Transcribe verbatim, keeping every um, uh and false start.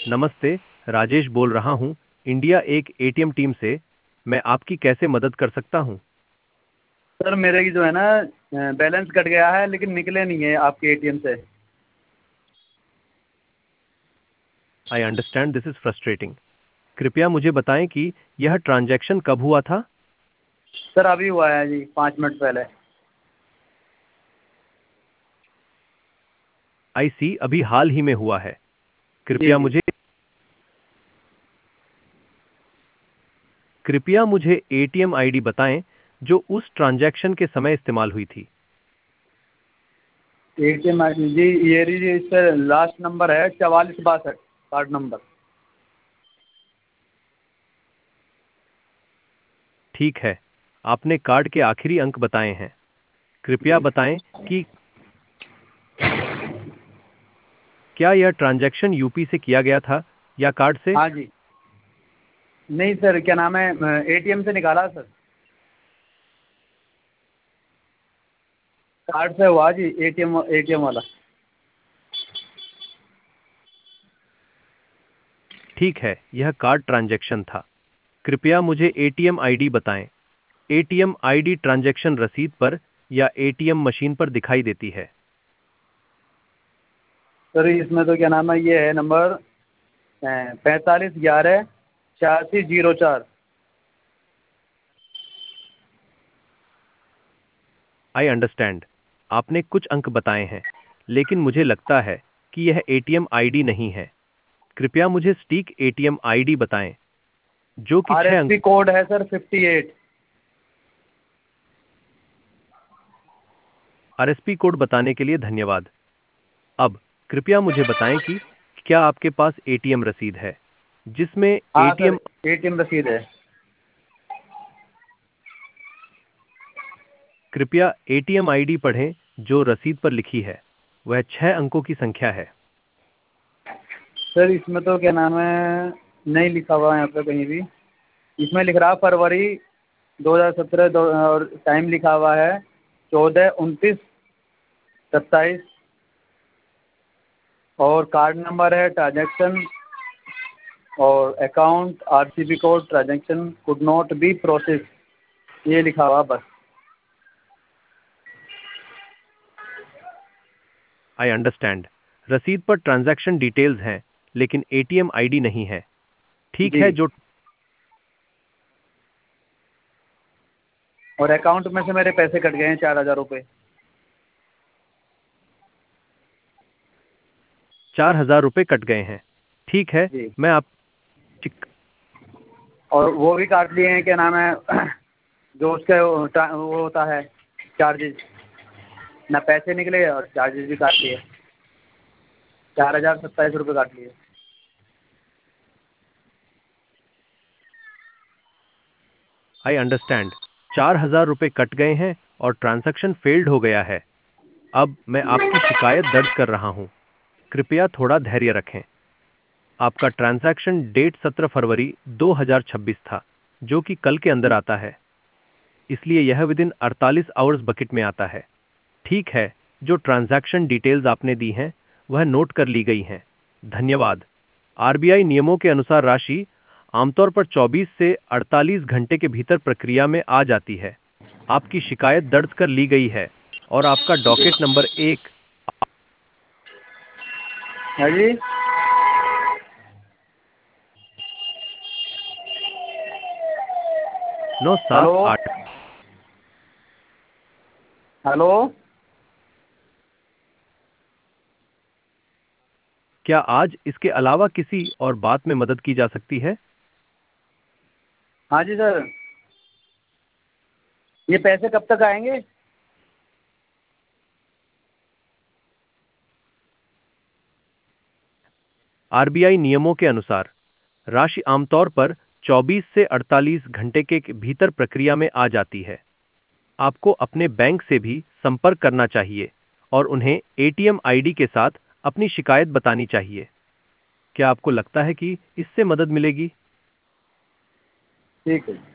नमस्ते, राजेश बोल रहा हूँ, इंडिया एक एटीएम टीम से। मैं आपकी कैसे मदद कर सकता हूँ? सर मेरे की जो है ना बैलेंस कट गया है लेकिन निकले नहीं है आपके एटीएम से। I understand this is frustrating. कृपया मुझे बताएं कि यह ट्रांजैक्शन कब हुआ था? सर अभी हुआ है जी, पाँच मिनट पहले। आई सी, अभी हाल ही में हुआ है। जी कृपया जी। मुझे कृपया मुझे एटीएम आईडी बताएं जो उस ट्रांजैक्शन के समय इस्तेमाल हुई थी। एटीएम आई डी जी, ये लीजिए, सर लास्ट नंबर है चवालीस बासठ, कार्ड नंबर। ठीक है, आपने कार्ड के आखिरी अंक बताए हैं। कृपया बताएं कि क्या यह ट्रांजैक्शन यूपी से किया गया था या कार्ड से? हाँ जी। नहीं सर, क्या नाम है, एटीएम से निकाला सर। कार्ड से हुआ जी, एटीएम एटीएम वाला। ठीक है, यह कार्ड ट्रांजैक्शन था। कृपया मुझे एटीएम आईडी बताएं। एटीएम आईडी ट्रांजैक्शन रसीद पर या एटीएम मशीन पर दिखाई देती है। सर इसमें तो क्या नाम है, ये है नंबर पैंतालीस ग्यारह छियासी जीरो चार। I understand. आपने कुछ अंक बताए हैं, लेकिन मुझे लगता है कि यह एटीएम आईडी नहीं है। कृपया मुझे सटीक एटीएम आईडी बताएं, जो कि आर छह एस अंक। पी कोड है sir fifty eight. RSP code बताने के लिए धन्यवाद। अब कृपया मुझे बताएं कि क्या आपके पास एटीएम रसीद है जिसमें हाँ सर, एटीएम। एटीएम रसीद है। कृपया एटीएम आईडी पढ़ें जो रसीद पर लिखी है। वह छह अंकों की संख्या है। सर इसमें तो क्या नाम है, नहीं लिखा हुआ है यहाँ पे कहीं भी। इसमें लिख रहा है फरवरी दो हज़ार सत्रह दो, और टाइम लिखा हुआ है चौदह उनतीस सत्ताईस। और कार्ड नंबर है, ट्रांजैक्शन और account RCB code, transaction could not be process, ये लिखा हुआ बस। I understand. रसीद पर ट्रांजैक्शन डिटेल्स हैं, लेकिन एटीएम आईडी नहीं है। ठीक जी। है, जो और अकाउंट में से मेरे पैसे कट गए हैं चार हज़ार रुपये। चार हजार रुपये कट गए हैं। ठीक है, जी। मैं आप और वो भी काट लिए हैं, क्या नाम है, जो उसका वो ट्रा- वो होता है चार्जेस, ना पैसे निकले और चार्जेस भी काट लिए। चार हज़ार सत्ताईस रुपये काट लिए। I understand. चार हजार रुपये कट गए हैं और ट्रांजैक्शन फेल्ड हो गया है। अब मैं आपकी शिकायत दर्ज कर रहा हूं। कृपया थोड़ा धैर्य रखें। आपका ट्रांजैक्शन डेट सत्रह फरवरी दो हज़ार छब्बीस था, जो कि कल के अंदर आता है। इसलिए यह विद इन अड़तालीस आवर्स बकेट में आता है। ठीक है, जो ट्रांजैक्शन डिटेल्स आपने दी हैं वह नोट कर ली गई हैं। धन्यवाद। आरबीआई नियमों के अनुसार राशि आमतौर पर चौबीस से अड़तालीस घंटे के भीतर प्रक्रिया में आ जाती है। आपकी शिकायत दर्ज कर ली गई है और आपका डॉकेट नंबर एक हाँ जी। नौ हेलो। सात आठ। हेलो। क्या आज इसके अलावा किसी और बात में मदद की जा सकती है? हाँ जी सर, ये पैसे कब तक आएंगे? आरबीआई नियमों के अनुसार राशि आमतौर पर चौबीस से अड़तालीस घंटे के भीतर प्रक्रिया में आ जाती है। आपको अपने बैंक से भी संपर्क करना चाहिए और उन्हें एटीएम आईडी के साथ अपनी शिकायत बतानी चाहिए। क्या आपको लगता है कि इससे मदद मिलेगी? ठीक है।